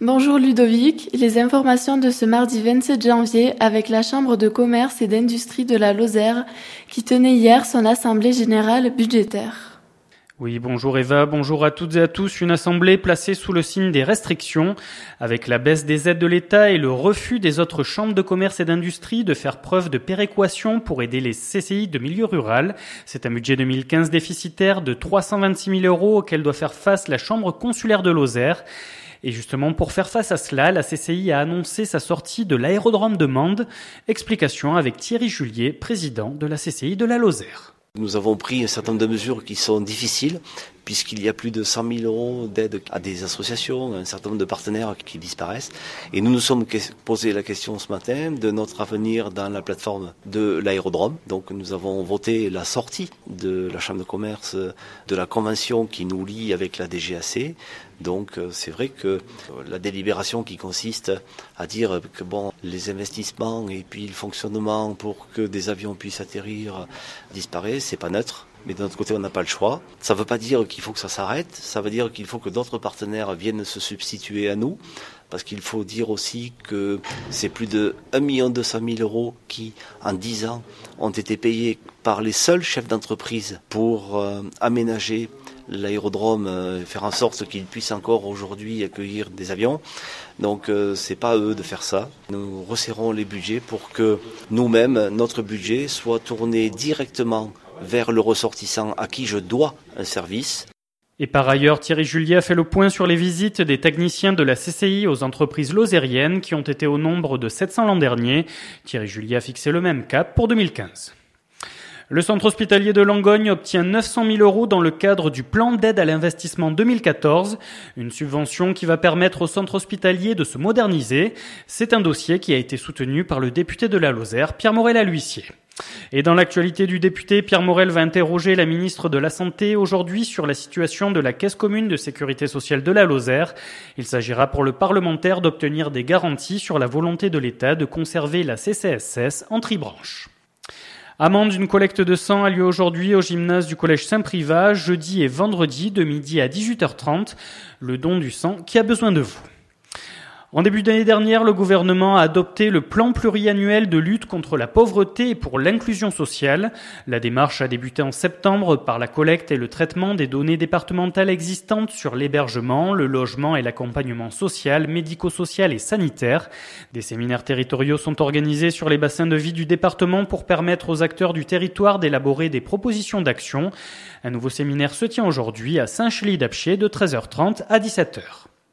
Bonjour Ludovic, les informations de ce mardi 27 janvier avec la Chambre de commerce et d'industrie de la Lozère qui tenait hier son assemblée générale budgétaire. Oui, bonjour Eva, bonjour à toutes et à tous. Une assemblée placée sous le signe des restrictions, avec la baisse des aides de l'État et le refus des autres chambres de commerce et d'industrie de faire preuve de péréquation pour aider les CCI de milieu rural. C'est un budget 2015 déficitaire de 326 000 euros auquel doit faire face la Chambre consulaire de Lozère. Et justement, pour faire face à cela, la CCI a annoncé sa sortie de l'aérodrome de Mende. Explication avec Thierry Julier, président de la CCI de la Lozère. Nous avons pris un certain nombre de mesures qui sont difficiles, puisqu'il y a plus de 100 000 euros d'aide à des associations, un certain nombre de partenaires qui disparaissent. Et nous nous sommes posé la question ce matin de notre avenir dans la plateforme de l'aérodrome. Donc nous avons voté la sortie de la Chambre de commerce de la convention qui nous lie avec la DGAC. Donc c'est vrai que la délibération qui consiste à dire que les investissements et puis le fonctionnement pour que des avions puissent atterrir disparaissent, c'est pas neutre. Mais d'un autre côté, on n'a pas le choix. Ça ne veut pas dire qu'il faut que ça s'arrête. Ça veut dire qu'il faut que d'autres partenaires viennent se substituer à nous. Parce qu'il faut dire aussi que c'est plus de 1 200 000 euros qui, en 10 ans, ont été payés par les seuls chefs d'entreprise pour aménager l'aérodrome, faire en sorte qu'il puisse encore aujourd'hui accueillir des avions. Donc c'est pas à eux de faire ça. Nous resserrons les budgets pour que nous-mêmes, notre budget, soit tourné directement vers le ressortissant à qui je dois un service. Et par ailleurs, Thierry Julier a fait le point sur les visites des techniciens de la CCI aux entreprises lozériennes qui ont été au nombre de 700 l'an dernier. Thierry Julier a fixé le même cap pour 2015. Le centre hospitalier de Langogne obtient 900 000 euros dans le cadre du plan d'aide à l'investissement 2014, une subvention qui va permettre au centre hospitalier de se moderniser. C'est un dossier qui a été soutenu par le député de la Lozère, Pierre Morel à l'huissier. Et dans l'actualité du député, Pierre Morel va interroger la ministre de la Santé aujourd'hui sur la situation de la Caisse commune de sécurité sociale de la Lozère. Il s'agira pour le parlementaire d'obtenir des garanties sur la volonté de l'État de conserver la CCSS en tribranche. Amende d'une collecte de sang a lieu aujourd'hui au gymnase du collège Saint-Privat, jeudi et vendredi de midi à 18h30. Le don du sang qui a besoin de vous. En début d'année dernière, le gouvernement a adopté le plan pluriannuel de lutte contre la pauvreté et pour l'inclusion sociale. La démarche a débuté en septembre par la collecte et le traitement des données départementales existantes sur l'hébergement, le logement et l'accompagnement social, médico-social et sanitaire. Des séminaires territoriaux sont organisés sur les bassins de vie du département pour permettre aux acteurs du territoire d'élaborer des propositions d'action. Un nouveau séminaire se tient aujourd'hui à Saint-Chély-d'Apcher de 13h30 à 17h.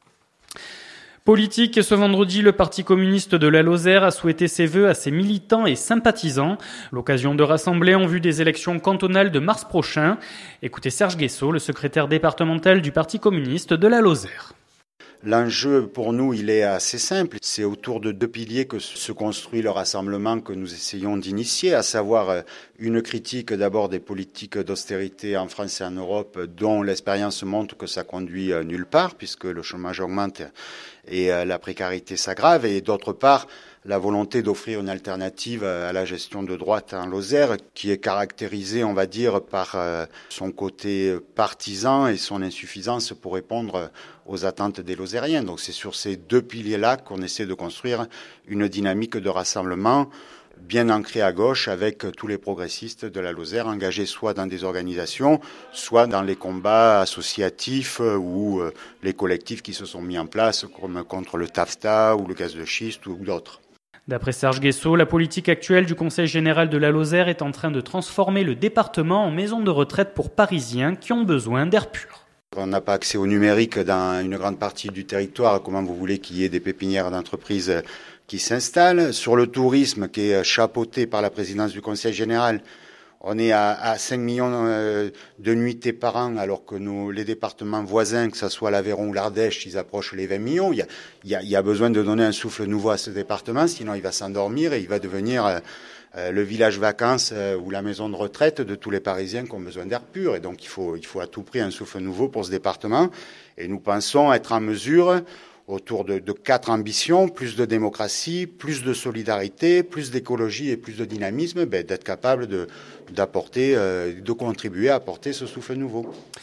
Politique, ce vendredi, le Parti communiste de la Lozère a souhaité ses vœux à ses militants et sympathisants. L'occasion de rassembler en vue des élections cantonales de mars prochain. Écoutez Serge Guessot, le secrétaire départemental du Parti communiste de la Lozère. L'enjeu pour nous, il est assez simple. C'est autour de 2 piliers que se construit le rassemblement que nous essayons d'initier, à savoir une critique d'abord des politiques d'austérité en France et en Europe, dont l'expérience montre que ça conduit nulle part, puisque le chômage augmente et la précarité s'aggrave, et d'autre part, la volonté d'offrir une alternative à la gestion de droite en Lozère, qui est caractérisée, on va dire, par son côté partisan et son insuffisance pour répondre aux attentes des Lozériens. Donc c'est sur ces 2 piliers-là qu'on essaie de construire une dynamique de rassemblement bien ancrée à gauche avec tous les progressistes de la Lozère engagés soit dans des organisations, soit dans les combats associatifs ou les collectifs qui se sont mis en place comme contre le TAFTA ou le gaz de schiste ou d'autres. D'après Serge Guessot, la politique actuelle du Conseil général de la Lozère est en train de transformer le département en maison de retraite pour Parisiens qui ont besoin d'air pur. On n'a pas accès au numérique dans une grande partie du territoire. Comment vous voulez qu'il y ait des pépinières d'entreprises qui s'installent? Sur le tourisme, qui est chapeauté par la présidence du Conseil général, on est à 5 millions de nuitées par an, alors que les départements voisins, que ce soit l'Aveyron ou l'Ardèche, ils approchent les 20 millions. Il y a besoin de donner un souffle nouveau à ce département, sinon il va s'endormir et il va devenir le village vacances ou la maison de retraite de tous les Parisiens qui ont besoin d'air pur. Et donc il faut à tout prix un souffle nouveau pour ce département. Et nous pensons être en mesure, autour de 4 ambitions, plus de démocratie, plus de solidarité, plus d'écologie et plus de dynamisme, d'être capable d'apporter, de contribuer à apporter ce souffle nouveau.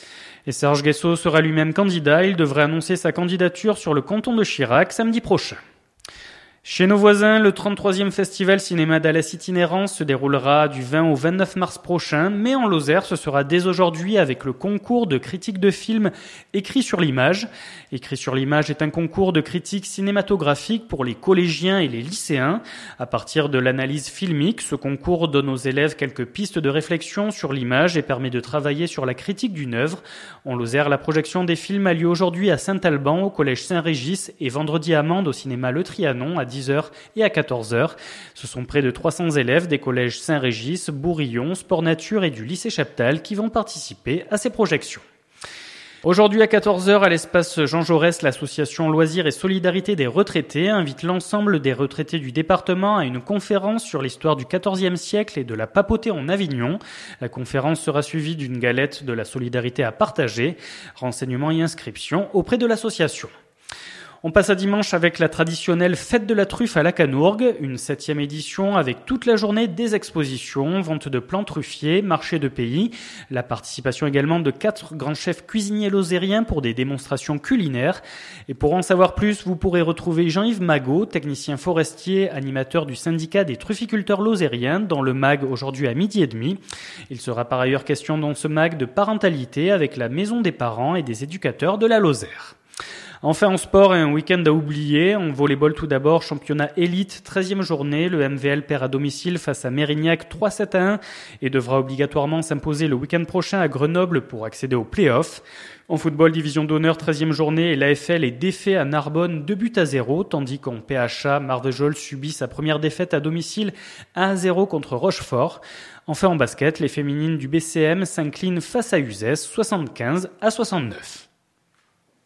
Et Serge Guesso sera lui-même candidat. Il devrait annoncer sa candidature sur le canton de Chirac samedi prochain. Chez nos voisins, le 33e festival Cinéma d'Alès Itinérance se déroulera du 20 au 29 mars prochain, mais en Lozère, ce sera dès aujourd'hui avec le concours de critique de films Écrit sur l'image. Écrit sur l'image est un concours de critique cinématographique pour les collégiens et les lycéens. À partir de l'analyse filmique, ce concours donne aux élèves quelques pistes de réflexion sur l'image et permet de travailler sur la critique d'une œuvre. En Lozère, la projection des films a lieu aujourd'hui à Saint-Alban, au collège Saint-Régis, et vendredi à Mende, au cinéma Le Trianon, à 10h et à 14h. Ce sont près de 300 élèves des collèges Saint-Régis, Bourillon, Sport Nature et du lycée Chaptal qui vont participer à ces projections. Aujourd'hui à 14h à l'espace Jean Jaurès, l'association Loisirs et Solidarité des retraités invite l'ensemble des retraités du département à une conférence sur l'histoire du XIVe siècle et de la papauté en Avignon. La conférence sera suivie d'une galette de la solidarité à partager. Renseignements et inscriptions auprès de l'association. On passe à dimanche avec la traditionnelle fête de la truffe à la Canourgue, une 7e édition avec toute la journée des expositions, vente de plants truffiers, marché de pays, la participation également de 4 grands chefs cuisiniers lozériens pour des démonstrations culinaires. Et pour en savoir plus, vous pourrez retrouver Jean-Yves Magot, technicien forestier, animateur du syndicat des trufficulteurs lozériens, dans le MAG aujourd'hui à 12h30. Il sera par ailleurs question dans ce MAG de parentalité avec la maison des parents et des éducateurs de la Lozère. Enfin en sport, un week-end à oublier. En volleyball tout d'abord, championnat élite, 13e journée. Le MVL perd à domicile face à Mérignac 3-7-1 et devra obligatoirement s'imposer le week-end prochain à Grenoble pour accéder aux play-offs. En football, division d'honneur, 13e journée, et l'AFL est défait à Narbonne 2-0, tandis qu'en PHA, Marvejols subit sa première défaite à domicile 1-0 contre Rochefort. Enfin en basket, les féminines du BCM s'inclinent face à Uzès 75-69.